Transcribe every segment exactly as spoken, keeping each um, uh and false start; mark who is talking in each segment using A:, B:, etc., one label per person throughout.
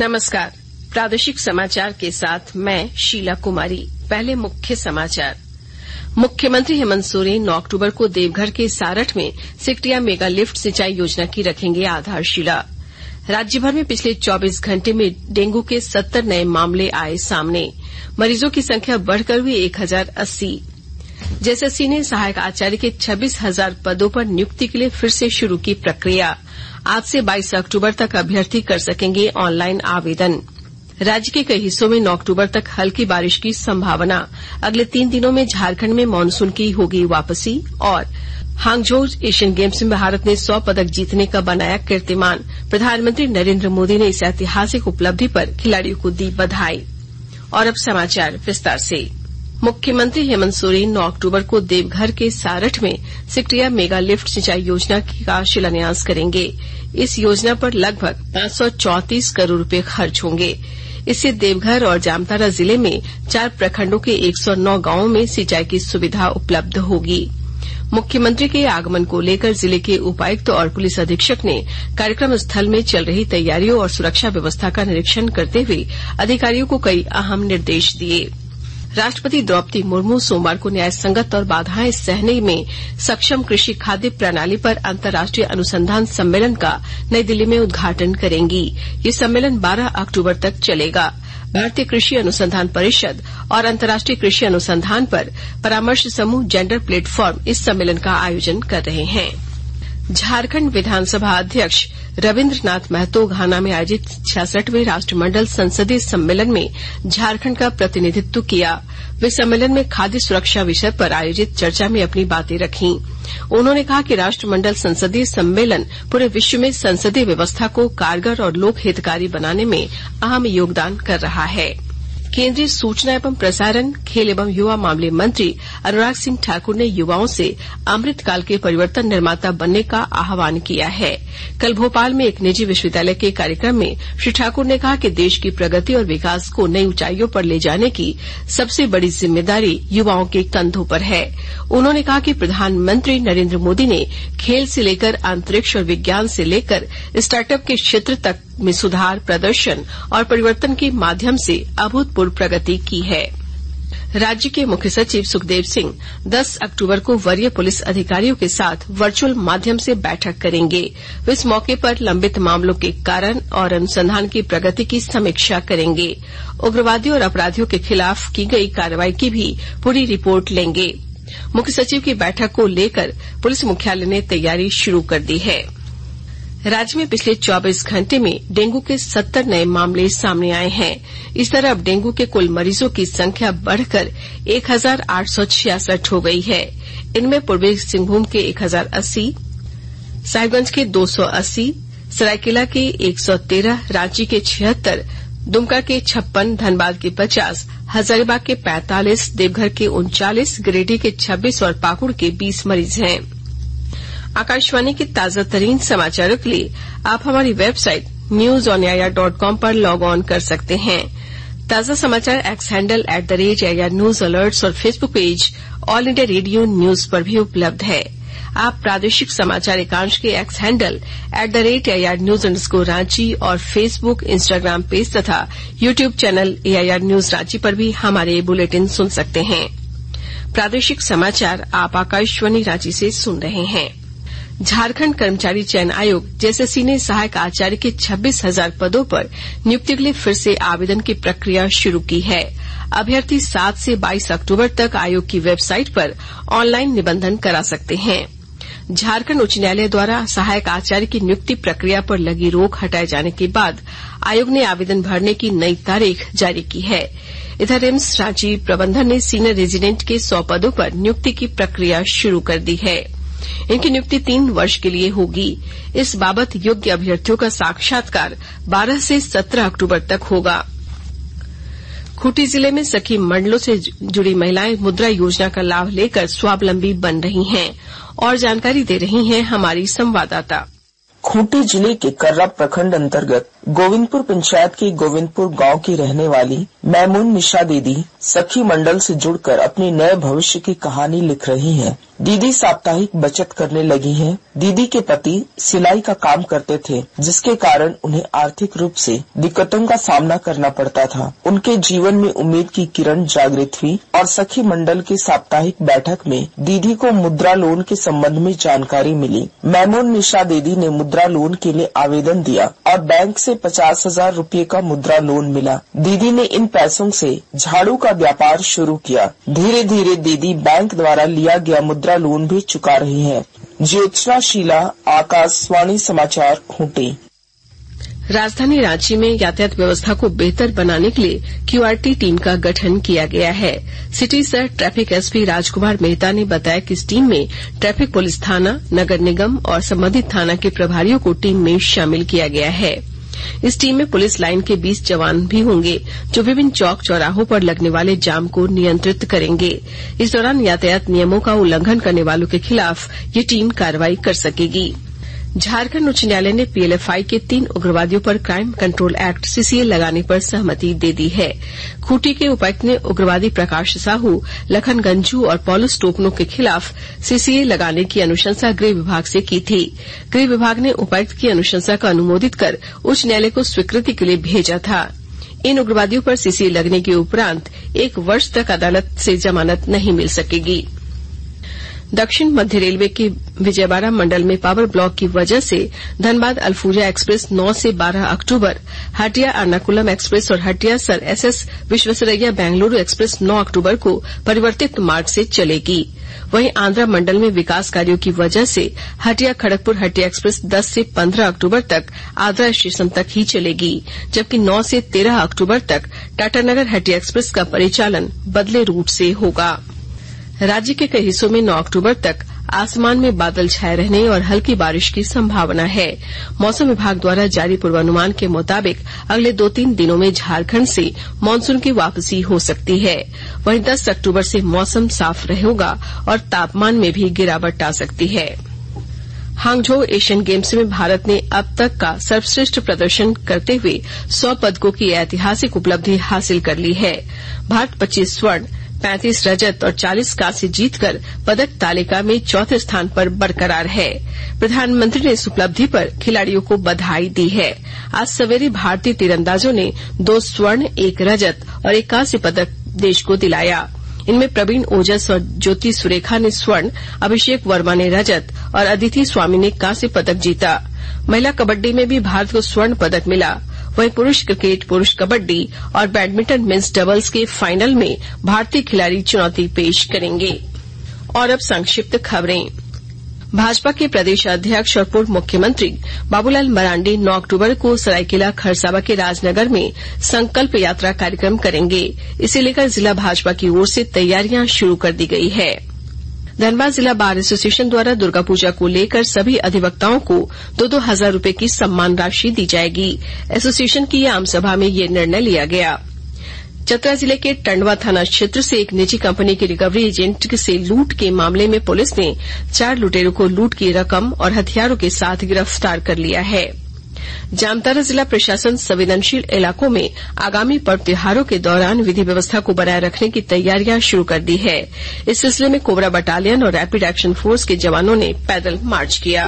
A: नमस्कार। प्रादेशिक समाचार के साथ मैं शीला कुमारी। पहले मुख्य समाचार। मुख्यमंत्री हेमंत सोरेन नौ अक्टूबर को देवघर के सारठ में सिकटिया मेगा लिफ्ट सिंचाई योजना की रखेंगे आधारशिला। राज्य भर में पिछले चौबीस घंटे में डेंगू के सत्तर नए मामले आए सामने। मरीजों की संख्या बढ़कर हुई एक हजार अस्सी। जेएसएससी ने सहायक आचार्य के छब्बीस हजार पदों पर नियुक्ति के लिए फिर से शुरू की प्रक्रिया। आज से बाईस अक्टूबर तक अभ्यर्थी कर सकेंगे ऑनलाइन आवेदन। राज्य के कई हिस्सों में नौ अक्टूबर तक हल्की बारिश की संभावना। अगले तीन दिनों में झारखंड में मानसून की होगी वापसी। और हांगझोउ एशियन गेम्स में भारत ने सौ पदक जीतने का बनाया कीर्तिमान। प्रधानमंत्री नरेंद्र मोदी ने इस ऐतिहासिक उपलब्धि पर खिलाड़ियों को दी बधाई। और अब समाचार विस्तार से। मुख्यमंत्री हेमंत सोरेन नौ अक्टूबर को देवघर के सारठ में सिकटिया मेगा लिफ्ट सिंचाई योजना का शिलान्यास करेंगे। इस योजना पर लगभग पांच सौ चौंतीस करोड़ रुपए खर्च होंगे। इससे देवघर और जामताड़ा जिले में चार प्रखंडों के एक सौ नौ गांवों में सिंचाई की सुविधा उपलब्ध होगी। मुख्यमंत्री के आगमन को लेकर जिले के उपायुक्त और पुलिस अधीक्षक ने कार्यक्रम स्थल में चल रही तैयारियों और सुरक्षा व्यवस्था का निरीक्षण करते हुए अधिकारियों को कई अहम निर्देश दिए। राष्ट्रपति द्रौपदी मुर्मू सोमवार को न्याय संगत और बाधाएं सहने में सक्षम कृषि खाद्य प्रणाली पर अंतर्राष्ट्रीय अनुसंधान सम्मेलन का नई दिल्ली में उद्घाटन करेंगी। ये सम्मेलन बारह अक्टूबर तक चलेगा। भारतीय कृषि अनुसंधान परिषद और अंतर्राष्ट्रीय कृषि अनुसंधान पर परामर्श समूह जेंडर प्लेटफॉर्म इस सम्मेलन का आयोजन कर रहे हैं। झारखंड विधानसभा अध्यक्ष रविन्द्रनाथ महतो घाना में आयोजित छियासठवें राष्ट्रमंडल संसदीय सम्मेलन में झारखंड का प्रतिनिधित्व किया। वे सम्मेलन में खाद्य सुरक्षा विषय पर आयोजित चर्चा में अपनी बातें रखीं। उन्होंने कहा कि राष्ट्रमंडल संसदीय सम्मेलन पूरे विश्व में संसदीय व्यवस्था को कारगर और लोक हितकारी बनाने में अहम योगदान कर रहा है। केंद्रीय सूचना एवं प्रसारण, खेल एवं युवा मामले मंत्री अनुराग सिंह ठाकुर ने युवाओं से अमृतकाल के परिवर्तन निर्माता बनने का आह्वान किया है। कल भोपाल में एक निजी विश्वविद्यालय के कार्यक्रम में श्री ठाकुर ने कहा कि देश की प्रगति और विकास को नई ऊंचाइयों पर ले जाने की सबसे बड़ी जिम्मेदारी युवाओं के कंधों पर है। उन्होंने कहा कि प्रधानमंत्री नरेंद्र मोदी ने खेल से लेकर अंतरिक्ष और विज्ञान से लेकर स्टार्टअप के क्षेत्र तक में सुधार, प्रदर्शन और परिवर्तन के माध्यम से अभूतपूर्व प्रगति की है। राज्य के मुख्य सचिव सुखदेव सिंह दस अक्टूबर को वरीय पुलिस अधिकारियों के साथ वर्चुअल माध्यम से बैठक करेंगे। वे इस मौके पर लंबित मामलों के कारण और अनुसंधान की प्रगति की समीक्षा करेंगे। उग्रवादियों और अपराधियों के खिलाफ की गई कार्रवाई की भी पूरी रिपोर्ट लेंगे। मुख्य सचिव की बैठक को लेकर पुलिस मुख्यालय ने तैयारी शुरू कर दी है। राज्य में पिछले चौबीस घंटे में डेंगू के सत्तर नए मामले सामने आए हैं। इस तरह अब डेंगू के कुल मरीजों की संख्या बढ़कर एक हजार आठ सौ छियासठ हो गई है। इनमें पूर्वी सिंहभूम के एक हजार अस्सी, साहिबगंज के दो सौ अस्सी, सरायकेला के एक सौ तेरह, रांची के छिहत्तर, दुमका के छप्पन, धनबाद के पचास, हजारीबाग के पैंतालीस, देवघर के उनचालीस, गिरिडीह के छब्बीस और पाकुड़ के बीस मरीज हैं। आकाशवाणी के ताजा तरीन समाचारों के लिए आप हमारी website news on AIR dot com पर लॉग ऑन कर सकते हैं। ताजा समाचार X handle at the rate AIR news alerts और Facebook page All India Radio news पर भी उपलब्ध है। आप प्रादेशिक समाचार एकांश के X handle at the rate AIR news underscore Ranchi और फेसबुक, इंस्टाग्राम पेज तथा YouTube channel AIR news Ranchi पर भी हमारे बुलेटिन सुन सकते हैं। प्रादेशिक समाचार आप आकाशवाणी रांची से सुन रहे हैं। झारखंड कर्मचारी चयन आयोग जेएसएससी ने सहायक आचार्य के छब्बीस हजार पदों पर नियुक्ति के लिए फिर से आवेदन की प्रक्रिया शुरू की है। अभ्यर्थी सात से बाईस अक्टूबर तक आयोग की वेबसाइट पर ऑनलाइन निबंधन करा सकते हैं। झारखंड उच्च न्यायालय द्वारा सहायक आचार्य की नियुक्ति प्रक्रिया पर लगी रोक हटाए जाने के बाद आयोग ने आवेदन भरने की नई तारीख जारी की है। इधर रिम्स रांची प्रबंधन ने सीनियर रेजिडेंट के सौ पदों पर नियुक्ति की प्रक्रिया शुरू कर दी है। इनकी नियुक्ति तीन वर्ष के लिए होगी। इस बाबत योग्य अभ्यर्थियों का साक्षात्कार बारह से सत्रह अक्टूबर तक होगा। खूंटी जिले में सखी मंडलों से जुड़ी महिलाएं मुद्रा योजना का लाभ लेकर स्वावलंबी बन रही हैं और जानकारी दे रही हैं हमारी संवाददाता।
B: खूंटी जिले के कर्रा प्रखंड अंतर्गत गोविंदपुर पंचायत के गोविंदपुर गांव की रहने वाली मैमून निशा दीदी सखी मंडल से जुड़कर अपने नए भविष्य की कहानी लिख रही हैं। दीदी साप्ताहिक बचत करने लगी हैं। दीदी के पति सिलाई का काम करते थे, जिसके कारण उन्हें आर्थिक रूप से दिक्कतों का सामना करना पड़ता था। उनके जीवन में उम्मीद की किरण जागृत हुई और सखी मंडल के साप्ताहिक बैठक में दीदी को मुद्रा लोन के संबंध में जानकारी मिली। मैमून निशा दीदी ने मुद्रा लोन के लिए आवेदन दिया और बैंक से पचास हजार रूपये का मुद्रा लोन मिला। दीदी ने इन पैसों से झाड़ू का व्यापार शुरू किया। धीरे धीरे दीदी बैंक द्वारा लिया गया मुद्रा लोन भी चुका रही है। ज्योत्सना शीला, आकाशवाणी समाचार, खूंटी।
A: राजधानी रांची में यातायात व्यवस्था को बेहतर बनाने के लिए क्यूआरटी टीम का गठन किया गया है। सिटी सर ट्रैफिक एसपी राजकुमार मेहता ने बताया कि इस टीम में ट्रैफिक पुलिस थाना, नगर निगम और संबंधित थाना के प्रभारियों को टीम में शामिल किया गया है। इस टीम में पुलिस लाइन के बीस जवान भी होंगे, जो विभिन्न चौक चौराहों पर लगने वाले जाम को नियंत्रित करेंगे। इस दौरान यातायात नियमों का उल्लंघन करने वालों के खिलाफ ये टीम कार्रवाई कर सकेगी। झारखंड उच्च न्यायालय ने पीएलएफआई के तीन उग्रवादियों पर क्राइम कंट्रोल एक्ट सीसीए लगाने पर सहमति दे दी है। खूंटी के उपायुक्त ने उग्रवादी प्रकाश साहू, लखन गंजू और पॉलुस टोपनो के खिलाफ सीसीए लगाने की अनुशंसा गृह विभाग से की थी। गृह विभाग ने उपायुक्त की अनुशंसा को अनुमोदित कर उच्च न्यायालय को स्वीकृति के लिए भेजा था। इन उग्रवादियों पर सीसीए लगने के उपरांत एक वर्ष तक अदालत से जमानत नहीं मिल सकेगी। दक्षिण मध्य रेलवे के विजयवाड़ा मंडल में पावर ब्लॉक की वजह से धनबाद अल्फूजा एक्सप्रेस नौ से बारह अक्टूबर, हटिया एर्नाकुलम एक्सप्रेस और Hatia sir SS Visvesvaraya Bengaluru express नौ अक्टूबर को परिवर्तित मार्ग से चलेगी। वहीं आंध्रा मंडल में विकास कार्यों की वजह से हटिया खड़गपुर हटिया एक्सप्रेस दस से पंद्रह अक्टूबर तक आद्रा स्टेशन तक ही चलेगी, जबकि नौ से तेरह अक्टूबर तक टाटानगर हटिया एक्सप्रेस का परिचालन बदले रूट से होगा। राज्य के कई हिस्सों में नौ अक्टूबर तक आसमान में बादल छाये रहने और हल्की बारिश की संभावना है। मौसम विभाग द्वारा जारी पूर्वानुमान के मुताबिक अगले दो तीन दिनों में झारखंड से मानसून की वापसी हो सकती है। वहीं दस अक्टूबर से मौसम साफ रहेगा और तापमान में भी गिरावट आ सकती है। हांगझो एशियन गेम्स में भारत ने अब तक का सर्वश्रेष्ठ प्रदर्शन करते हुए सौ पदकों की ऐतिहासिक उपलब्धि हासिल कर ली है। भारत पच्चीस स्वर्ण, पैंतीस रजत और चालीस कांस्य जीतकर पदक तालिका में चौथे स्थान पर बरकरार है। प्रधानमंत्री ने इस उपलब्धि पर खिलाड़ियों को बधाई दी है। आज सवेरे भारतीय तीरंदाजों ने दो स्वर्ण, एक रजत और एक कांस्य पदक देश को दिलाया। इनमें प्रवीण ओजस और ज्योति सुरेखा ने स्वर्ण, अभिषेक वर्मा ने रजत और अदिति स्वामी ने कांस्य पदक जीता। महिला कबड्डी में भी भारत को स्वर्ण पदक मिला। वहीं पुरुष क्रिकेट, पुरुष कबड्डी और बैडमिंटन मेंस डबल्स के फाइनल में भारतीय खिलाड़ी चुनौती पेश करेंगे। और अब संक्षिप्त खबरें। भाजपा के प्रदेश अध्यक्ष और पूर्व मुख्यमंत्री बाबूलाल मरांडी नौ अक्टूबर को सरायकेला खरसावा के राजनगर में संकल्प यात्रा कार्यक्रम करेंगे। इसे लेकर जिला भाजपा की ओर से तैयारियां शुरू कर दी गई है। धनबाद जिला बार एसोसिएशन द्वारा दुर्गा पूजा को लेकर सभी अधिवक्ताओं को दो दो हजार रूपये की सम्मान राशि दी जाएगी। एसोसिएशन की आम सभा में ये निर्णय लिया गया। चतरा जिले के टंडवा थाना क्षेत्र से एक निजी कंपनी के रिकवरी एजेंट से लूट के मामले में पुलिस ने चार लुटेरों को लूट की रकम और हथियारों के साथ गिरफ्तार कर लिया है। जामताड़ा जिला प्रशासन संवेदनशील इलाकों में आगामी पर्व त्योहारों के दौरान विधि व्यवस्था को बनाए रखने की तैयारियां शुरू कर दी है। इस सिलसिले में कोबरा बटालियन और रैपिड एक्शन फोर्स के जवानों ने पैदल मार्च किया।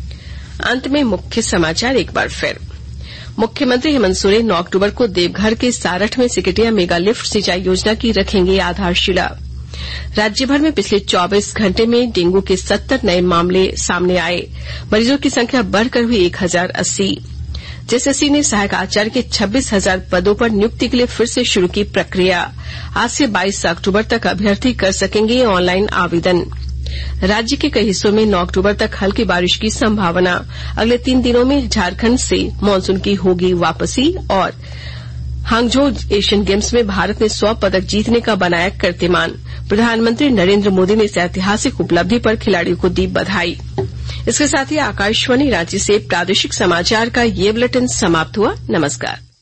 A: अंत में मुख्य समाचार एक बार फिर। मुख्यमंत्री हेमंत सोरेन नौ अक्टूबर को देवघर के सारठ में सिकटिया मेगा लिफ्ट सिंचाई योजना की रखेंगे आधारशिला। राज्य भर में पिछले चौबीस घंटे में डेंगू के सत्तर नए मामले सामने आए। मरीजों की संख्या बढ़कर हुई एक हजार अस्सी। जेएसएससी ने सहायक आचार्य के छब्बीस हजार पदों पर नियुक्ति के लिए फिर से शुरू की प्रक्रिया। आज से बाईस अक्टूबर तक अभ्यर्थी कर सकेंगे ऑनलाइन आवेदन। राज्य के कई हिस्सों में नौ अक्टूबर तक हल्की बारिश की संभावना। अगले तीन दिनों में झारखंड से मानसून की होगी वापसी। और हांगझो एशियन गेम्स में भारत ने सौ पदक जीतने का बनाया कीर्तिमान। प्रधानमंत्री नरेंद्र मोदी ने इस ऐतिहासिक उपलब्धि पर खिलाड़ियों को दी बधाई। इसके साथ ही आकाशवाणी रांची से प्रादेशिक समाचार का ये बुलेटिन समाप्त हुआ। नमस्कार।